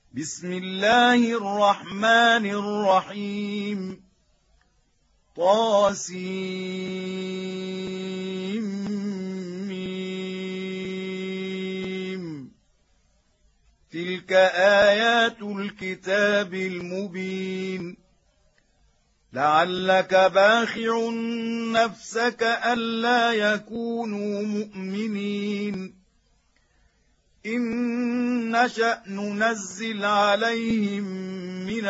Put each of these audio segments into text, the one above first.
بسم الله الرحمن الرحيم طاسيم تلك آيات الكتاب المبين لعلك باخع نفسك ألا يكونوا مؤمنين إن نشأ ننزل عليهم من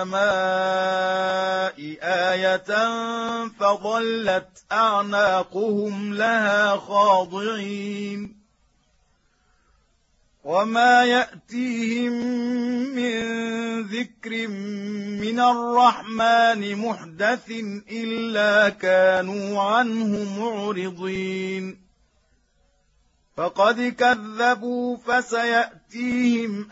السماء آية فظلت أعناقهم لها خاضعين وما يأتيهم من ذكر من الرحمن محدث إلا كانوا عنه معرضين فقد كذبوا فسيأتيهم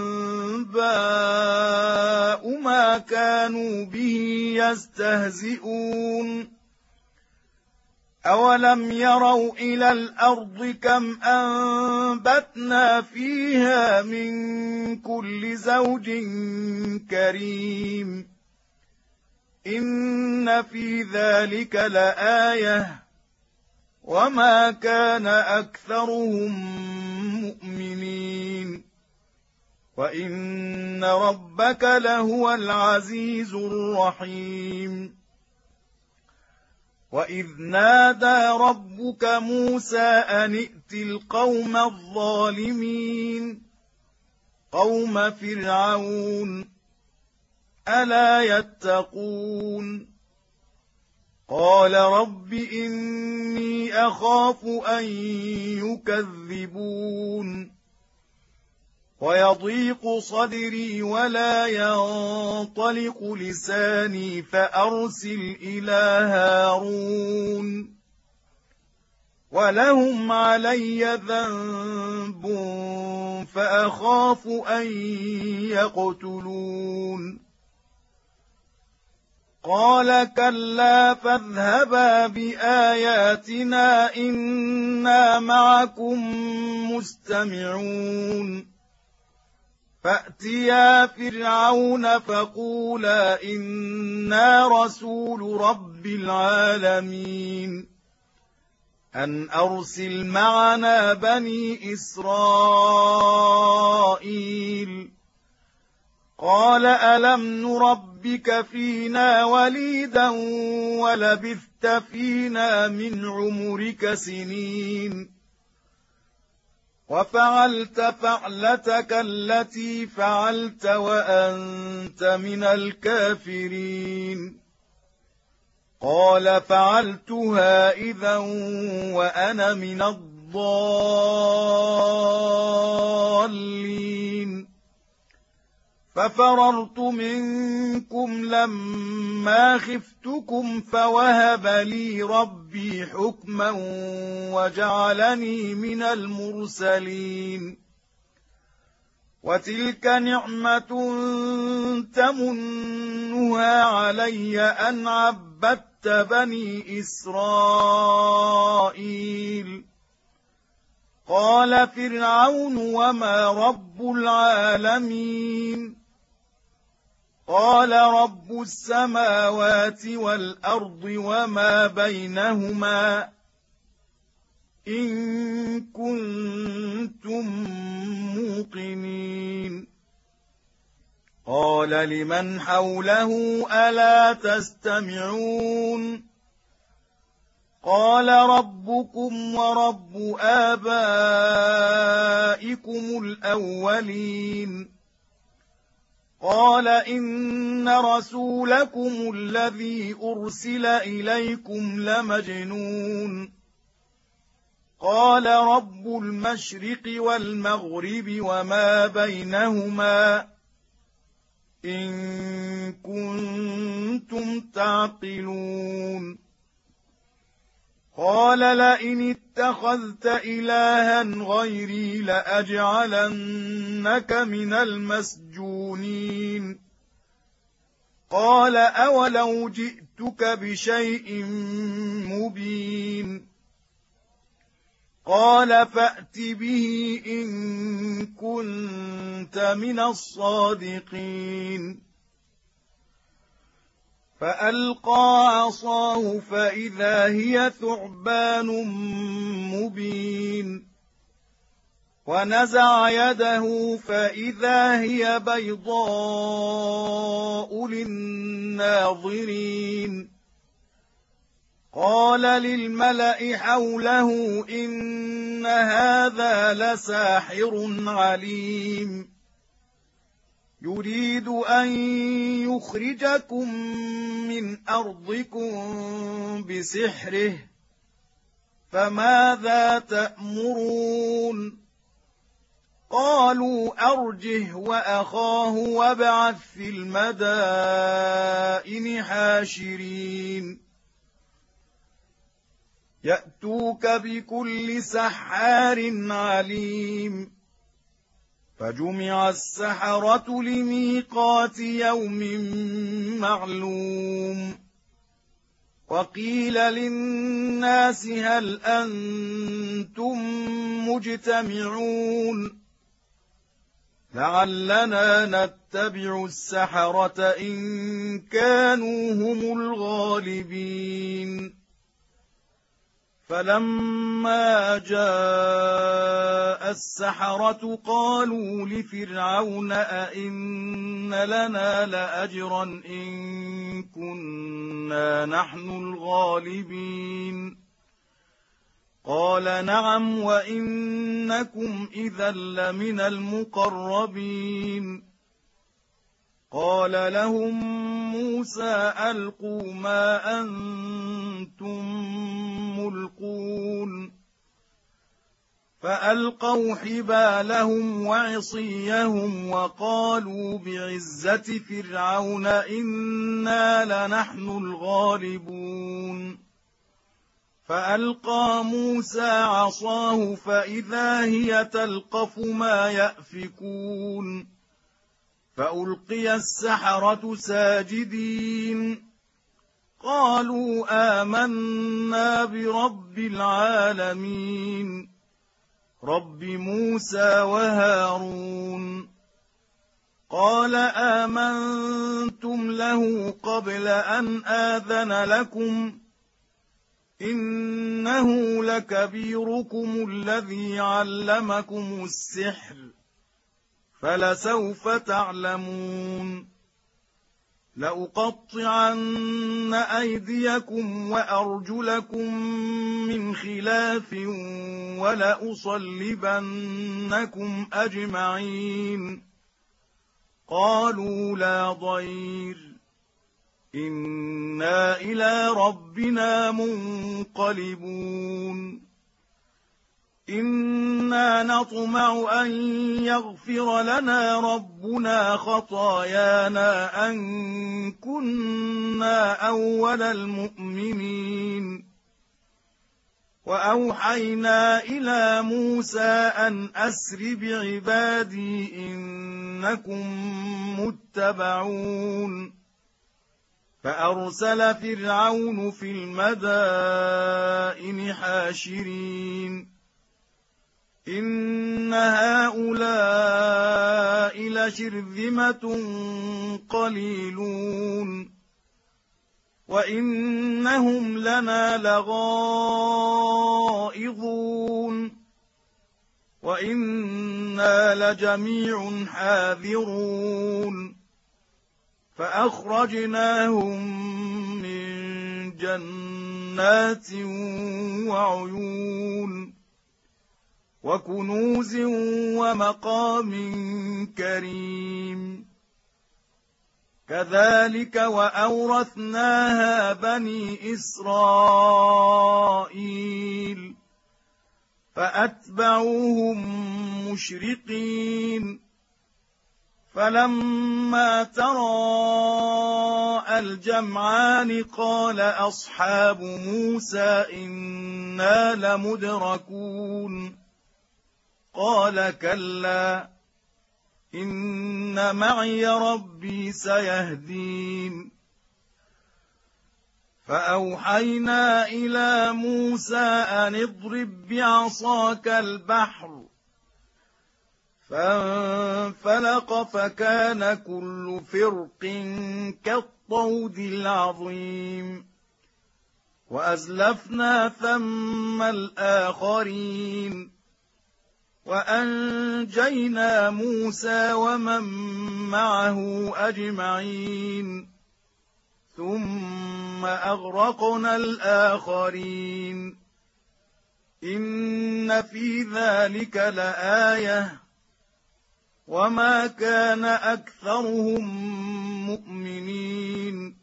أنباء ما كانوا به يستهزئون أولم يروا إلى الأرض كم أنبتنا فيها من كل زوج كريم إن في ذلك لآية وما كان أكثرهم مؤمنين وإن ربك لهو العزيز الرحيم وإذ نادى ربك موسى أن ائت القوم الظالمين قوم فرعون ألا يتقون قال رب إني أخاف أن يكذبون ويضيق صدري ولا ينطلق لساني فأرسل إلى هارون ولهم علي ذنب فأخاف أن يقتلون قال كلا فاذهبا بآياتنا إنا معكم مستمعون فأتيا فرعون فقولا إنا رسول رب العالمين أن أرسل معنا بني إسرائيل قال ألم نربك فينا وليدا ولبثت فينا من عمرك سنين وفعلت فعلتك التي فعلت وأنت من الكافرين قال فعلتها إذا وأنا من الضالين ففررت منكم لما خفتكم فوهب لي ربي حكما وجعلني من المرسلين وتلك نعمة تمنها علي أن عبدت بني إسرائيل قال فرعون وما رب العالمين قال رب السماوات والأرض وما بينهما إن كنتم موقنين قال لمن حوله ألا تستمعون قال ربكم ورب آبائكم الأولين قال إن رسولكم الذي أرسل إليكم لمجنون قال رب المشرق والمغرب وما بينهما إن كنتم تعقلون قال لئن اتخذت إلها غيري لأجعلنك من المسجونين قال أولو جئتك بشيء مبين قال فأت به إن كنت من الصادقين فألقى عصاه فإذا هي ثعبان مبين ونزع يده فإذا هي بيضاء للناظرين قال للملأ حوله إن هذا لساحر عليم يريد أن يخرجكم من أرضكم بسحره فماذا تأمرون قالوا أرجه وأخاه وابعث في المدائن حاشرين يأتوك بكل سحار عليم فجمع السحرة لميقات يوم معلوم وقيل للناس هل أنتم مجتمعون لعلنا نتبع السحرة إن كانوا هم الغالبين فلما جاء السحرة قالوا لفرعون أئن لنا لأجرا إن كنا نحن الغالبين قال نعم وإنكم إذا لمن المقربين قال لهم موسى ألقوا ما أنتم ملقون فألقوا حبالهم وعصيهم وقالوا بعزة فرعون إنا لنحن الغالبون فألقى موسى عصاه فإذا هي تلقف ما يأفكون فألقي السحرة ساجدين قالوا آمنا برب العالمين رب موسى وهارون قال آمنتم له قبل أن آذن لكم إنه لكبيركم الذي علمكم السحر فلسوف تعلمون لأقطعن أيديكم وأرجلكم من خلاف ولأصلبنكم أجمعين قالوا لا ضير إنا إلى ربنا منقلبون إنا نطمع أن يغفر لنا ربنا خطايانا أن كنا أول المؤمنين وأوحينا إلى موسى أن أسر بعبادي إنكم متبعون فأرسل فرعون في المدائن حاشرين إن هؤلاء لشرذمة قليلون وإنهم لنا لغائظون وإنا لجميع حاذرون فأخرجناهم من جنات وعيون وكنوز ومقام كريم كذلك وأورثناها بني إسرائيل فأتبعوهم مشرقين فلما تراءى الجمعان قال أصحاب موسى إنا لمدركون قال كلا إن معي ربي سيهدين فأوحينا إلى موسى أن اضرب بعصاك البحر فانفلق فكان كل فرق كالطود العظيم وأزلفنا ثم الآخرين وأنجينا موسى ومن معه أجمعين ثم أغرقنا الآخرين إن في ذلك لآية وما كان أكثرهم مؤمنين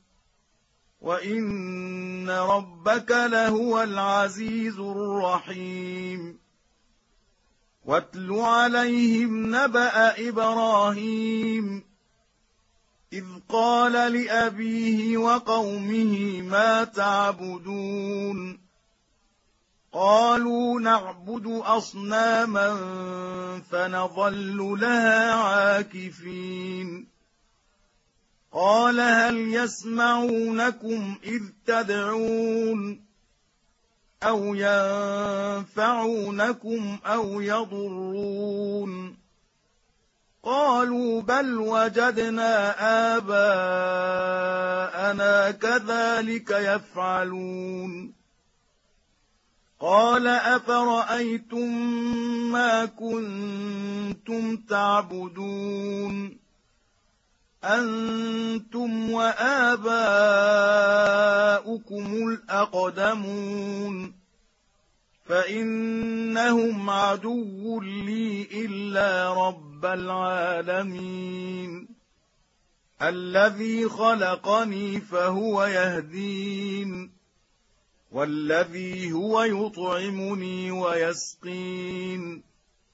وإن ربك لهو العزيز الرحيم واتل عليهم نبأ إبراهيم إذ قال لأبيه وقومه ما تعبدون قالوا نعبد أصناما فنظل لها عاكفين قال هل يسمعونكم إذ تدعون أو ينفعونكم أو يضرون قالوا بل وجدنا آباءنا كذلك يفعلون قال أفرأيتم ما كنتم تعبدون أنتم وآباؤكم الأقدمون فإنهم عدو لي إلا رب العالمين الذي خلقني فهو يهدين والذي هو يطعمني ويسقين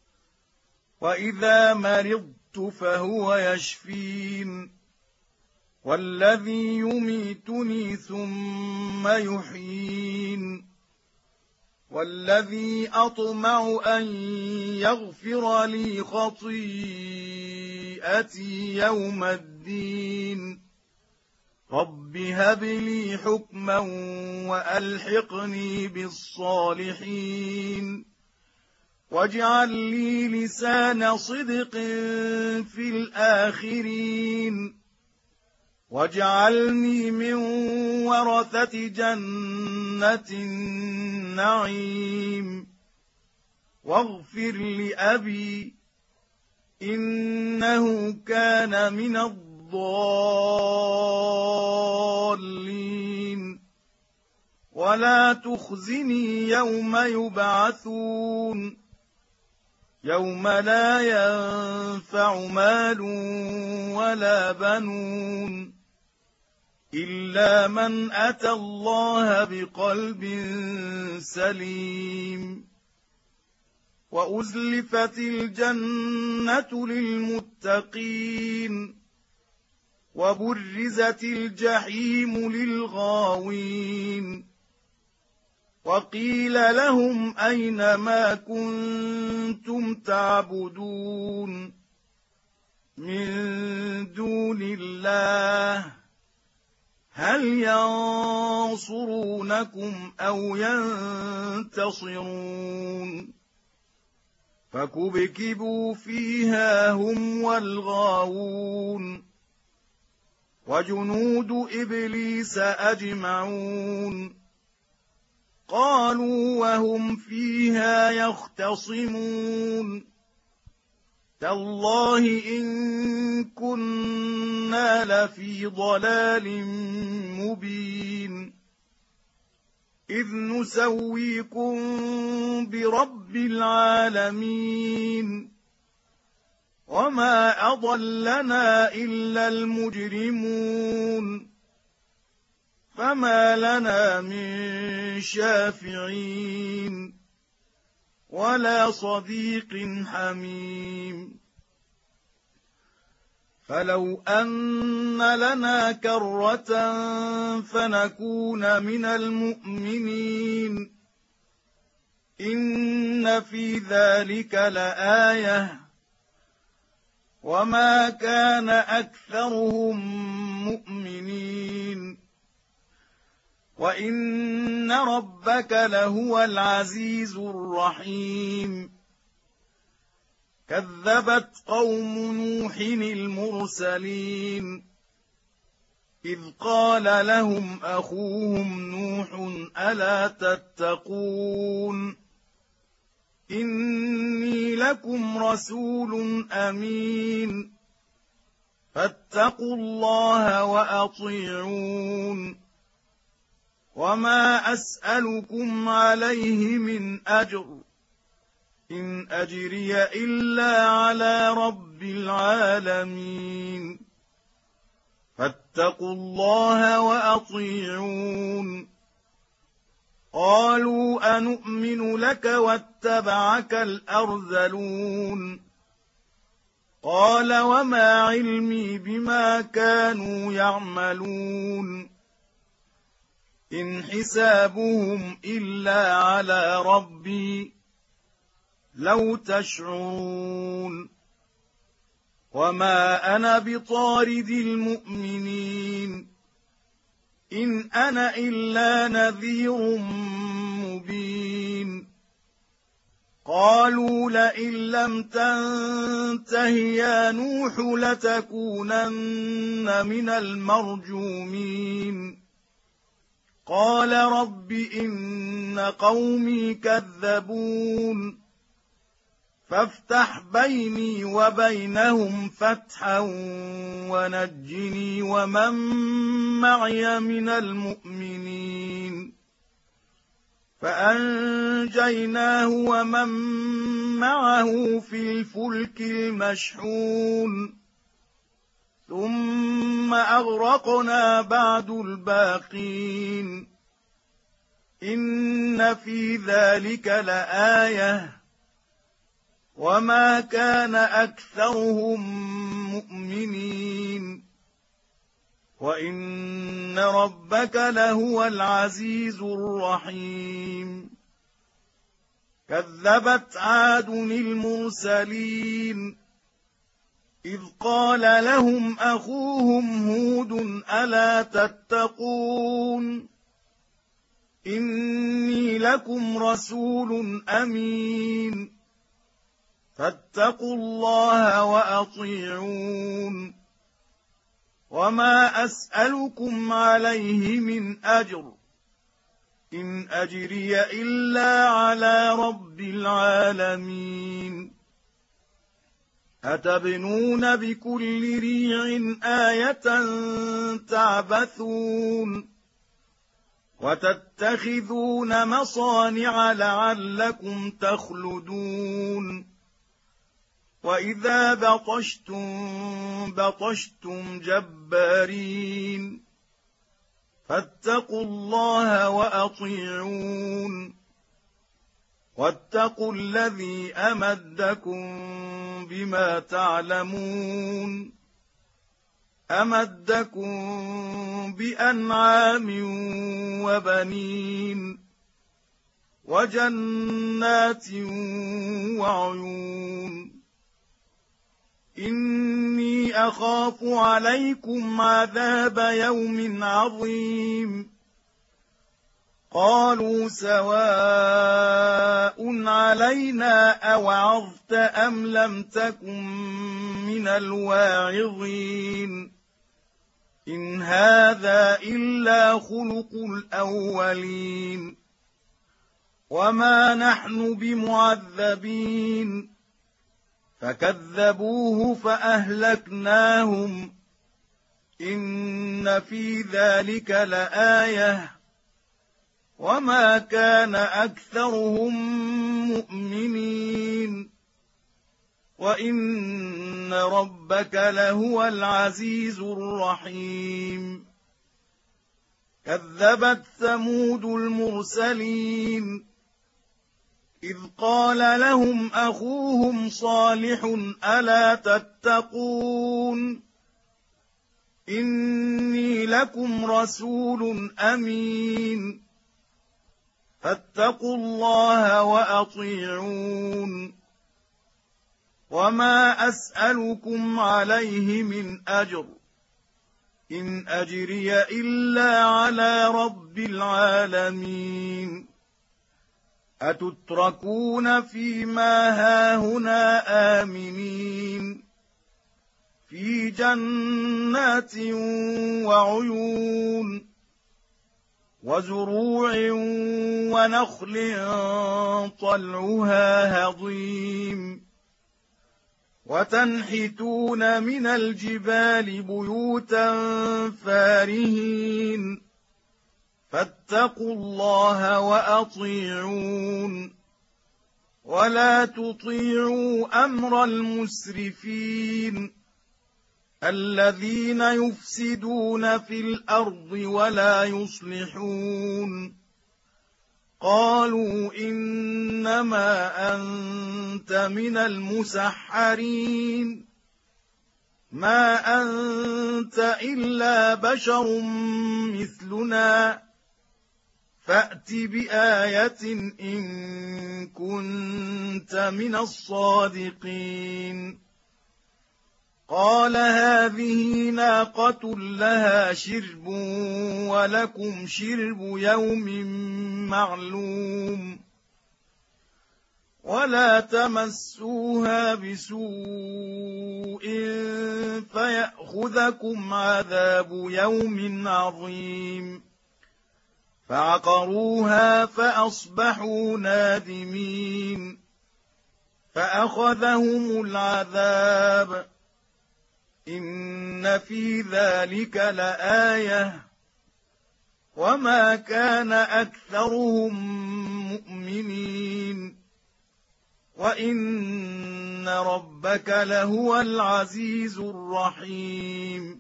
وإذا مرضت فهو يشفين والذي يميتني ثم يحيين والذي أطمع أن يغفر لي خطيئتي يوم الدين رب هب لي حكما وألحقني بالصالحين واجعل لي لسان صدق في الآخرين واجعلني من ورثة جنة النعيم واغفر لأبي إنه كان من الضالين ولا تخزني يوم يبعثون يوم لا ينفع مال ولا بنون إلا من أتى الله بقلب سليم وأزلفت الجنة للمتقين وبرزت الجحيم للغاوين وقيل لهم أين ما كنتم تعبدون من دون الله هل ينصرونكم أو ينتصرون فكبكبوا فيها هم والغاوون وجنود إبليس أجمعون قالوا وهم فيها يختصمون تالله إن كنا لفي ضلال مبين إذ نسويكم برب العالمين وما أضلنا إلا المجرمون فما لنا من شافعين ولا صديق حميم فلو أن لنا كرة فنكون من المؤمنين إن في ذلك لآية وما كان أكثرهم مؤمنين وإن ربك لهو العزيز الرحيم كذبت قوم نوح المرسلين إذ قال لهم أخوهم نوح ألا تتقون إني لكم رسول أمين فاتقوا الله وأطيعون وما أسألكم عليه من أجر إن أجري إلا على رب العالمين فاتقوا الله وأطيعون قالوا أنؤمن لك واتبعك الأرذلون قال وما علمي بما كانوا يعملون إن حسابهم إلا على ربي لو تشعرون وما أنا بطارد المؤمنين إن أنا إلا نذير مبين قالوا لئن لم تنته يا نوح لتكونن من المرجومين قال رب إن قومي كذبون فافتح بيني وبينهم فتحا ونجني ومن معي من المؤمنين فأنجيناه ومن معه في الفلك المشحون ثم أغرقنا بعد الباقين إن في ذلك لآية وما كان أكثرهم مؤمنين وإن ربك لهو العزيز الرحيم كذبت عاد المرسلين إذ قال لهم أخوهم هود ألا تتقون إني لكم رسول أمين فاتقوا الله وأطيعون وما أسألكم عليه من أجر إن أجري إلا على رب العالمين أتبنون بكل ريع آية تعبثون وتتخذون مصانع لعلكم تخلدون وإذا بطشتم جبارين فاتقوا الله وأطيعون واتقوا الذي أمدكم بما تعلمون أمدكم بأنعام وبنين وجنات وعيون إني أخاف عليكم عذاب يوم عظيم قالوا سواء علينا أوعظت أم لم تكن من الواعظين إن هذا إلا خلق الأولين وما نحن بمعذبين فكذبوه فأهلكناهم إن في ذلك لآية وما كان أكثرهم مؤمنين وإن ربك لهو العزيز الرحيم كذبت ثمود المرسلين إذ قال لهم أخوهم صالح ألا تتقون إني لكم رسول أمين فاتقوا الله وأطيعون وما أسألكم عليه من أجر إن أجري إلا على رب العالمين أتتركون فيما هاهنا آمنين في جنات وعيون وزروع ونخل طلعها هضيم وتنحتون من الجبال بيوتا فارهين فاتقوا الله وأطيعون ولا تطيعوا أمر المسرفين الذين يفسدون في الأرض ولا يصلحون قالوا إنما أنت من المسحرين ما أنت إلا بشر مثلنا فأت بآية إن كنت من الصادقين قال هذه ناقة لها شرب ولكم شرب يوم معلوم ولا تمسوها بسوء فيأخذكم عذاب يوم عظيم فعقروها فأصبحوا نادمين فأخذهم العذاب إن في ذلك لآية وما كان أكثرهم مؤمنين وإن ربك لهو العزيز الرحيم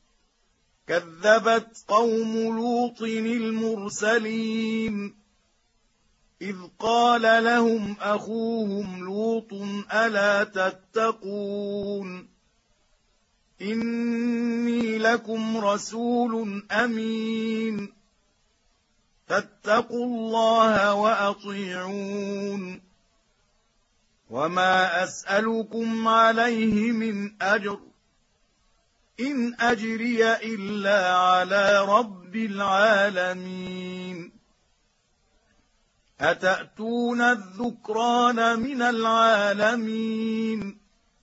كذبت قوم لوط المرسلين إذ قال لهم أخوهم لوط ألا تتقون إني لكم رسول أمين فاتقوا الله وأطيعون وما أسألكم عليه من أجر إن أجري إلا على رب العالمين أتأتون الذكران من العالمين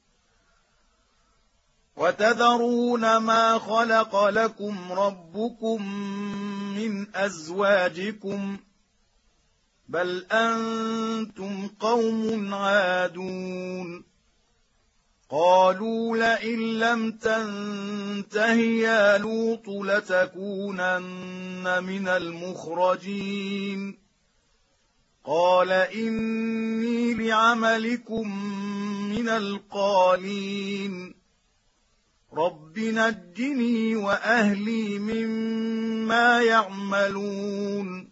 وتذرون ما خلق لكم ربكم من أزواجكم بل أنتم قوم عادون قالوا لئن لم تنته يا لوط لتكونن من المخرجين قال إني لعملكم من القالين رب نجني وأهلي مما يعملون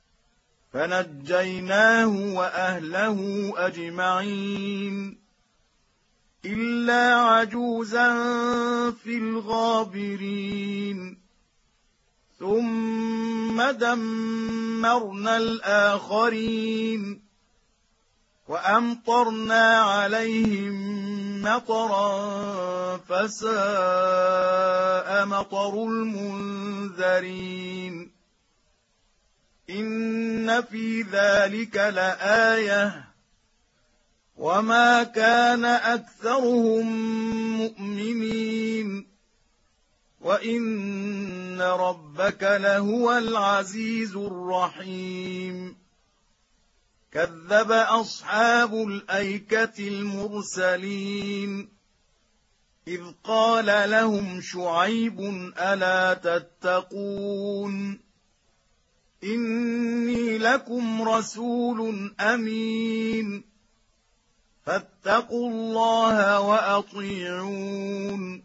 فنجيناه وأهله أجمعين إلا عجوزا في الغابرين ثم دمرنا الآخرين وأمطرنا عليهم مطرا فساء مطر المنذرين إن في ذلك لآية وما كان أكثرهم مؤمنين وإن ربك لهو العزيز الرحيم كذب أصحاب الأيكة المرسلين إذ قال لهم شعيب ألا تتقون إني لكم رسول أمين فاتقوا الله وأطيعون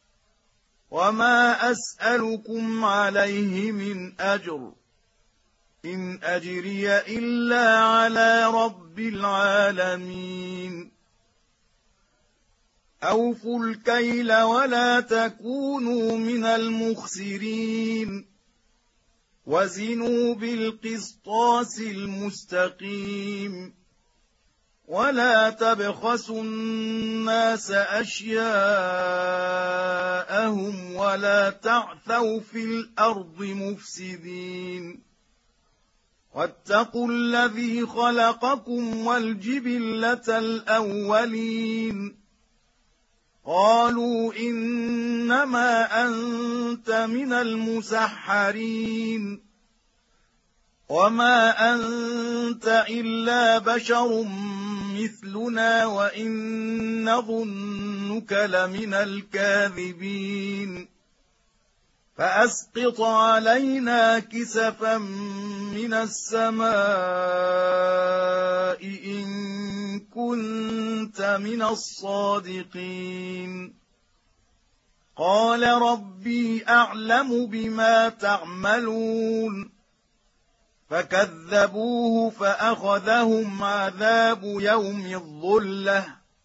وما أسألكم عليه من أجر إن أجري إلا على رب العالمين أوفوا الكيل ولا تكونوا من المخسرين وزنوا بالقسطاس المستقيم ولا تبخسوا الناس أشياءهم نساءهم ولا تعثوا في الأرض مفسدين واتقوا الذي خلقكم والجبلة الأولين قالوا إنما أنت من المسحرين وما أنت إلا بشر مثلنا وإن نظنك لمن الكاذبين فأسقط علينا كسفا من السماء إن كنت من الصادقين قال ربي أعلم بما تعملون فكذبوه فأخذهم عذاب يوم الظلة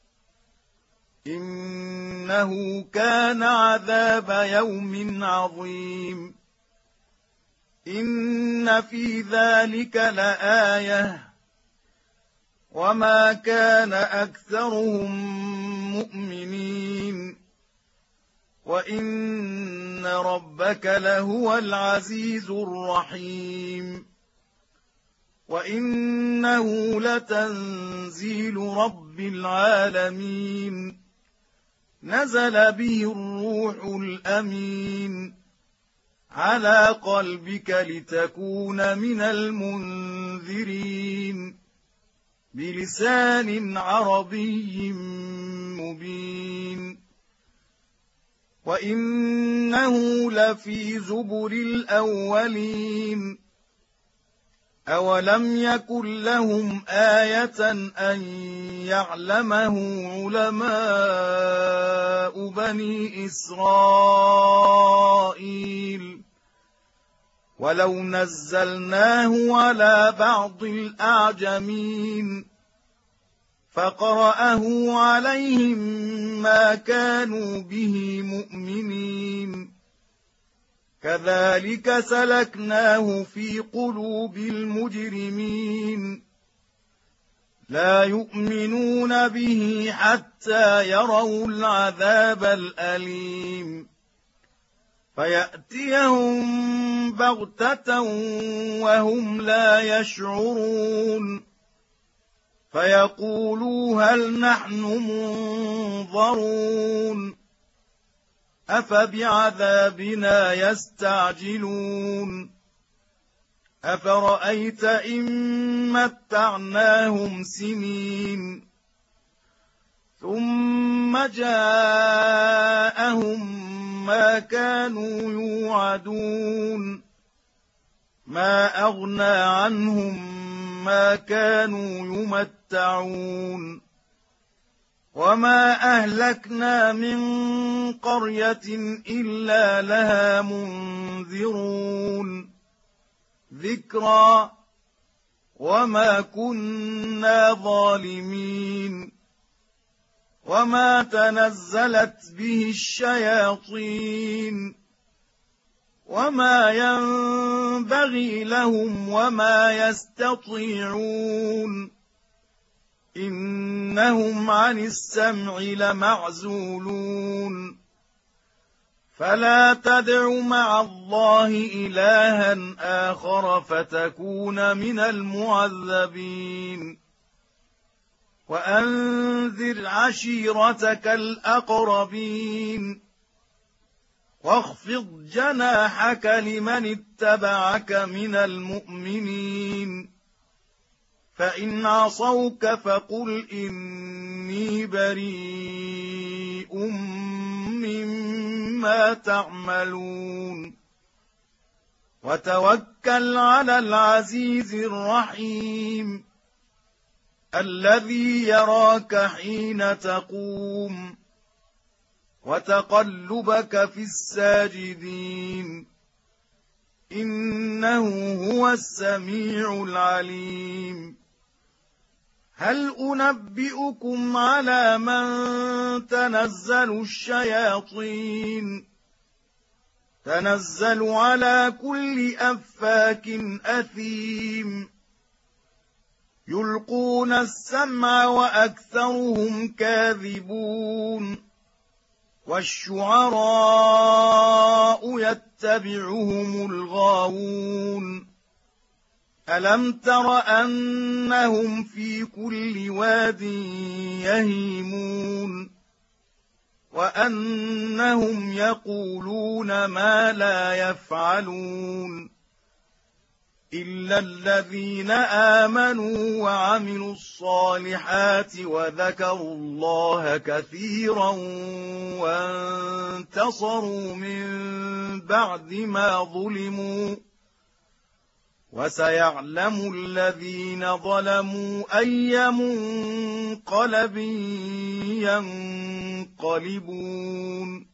إنه كان عذاب يوم عظيم إن في ذلك لآية وما كان أكثرهم مؤمنين وإن ربك لهو العزيز الرحيم وإنه لتنزيل رب العالمين نزل به الروح الأمين على قلبك لتكون من المنذرين بلسان عربي مبين وإنه لفي زبر الأولين أولم يكن لهم آية أن يعلمه علماء بني إسرائيل ولو نزلناه على بعض الأعجمين فقرأه عليهم ما كانوا به مؤمنين كذلك سلكناه في قلوب المجرمين لا يؤمنون به حتى يروا العذاب الأليم فيأتيهم بغتة وهم لا يشعرون فيقولوا هل نحن منظرون أفبعذابنا يستعجلون أفرأيت إن متعناهم سنين ثم جاءهم ما كانوا يوعدون ما أغنى عنهم ما كانوا يمتعون وما أهلكنا من قرية إلا لها منذرون ذكرى وما كنا ظالمين وما تنزلت به الشياطين وما ينبغي لهم وما يستطيعون إنهم عن السمع لمعزولون فلا تدع مع الله إلها آخر فتكون من المعذبين وأنذر عشيرتك الأقربين واخفض جناحك لمن اتبعك من المؤمنين فإن عصوك فقل إني بريء مما تعملون وتوكل على العزيز الرحيم الذي يراك حين تقوم وتقلبك في الساجدين إنه هو السميع العليم هل أنبئكم على من تنزل الشياطين تنزل على كل أفاك أثيم يلقون السمع وأكثرهم كاذبون والشعراء يتبعهم الغاوون ألم تر أنهم في كل واد يهيمون وأنهم يقولون ما لا يفعلون إلا الذين آمنوا وعملوا الصالحات وذكروا الله كثيرا وانتصروا من بعد ما ظلموا وسيعلم الذين ظلموا أي منقلب ينقلبون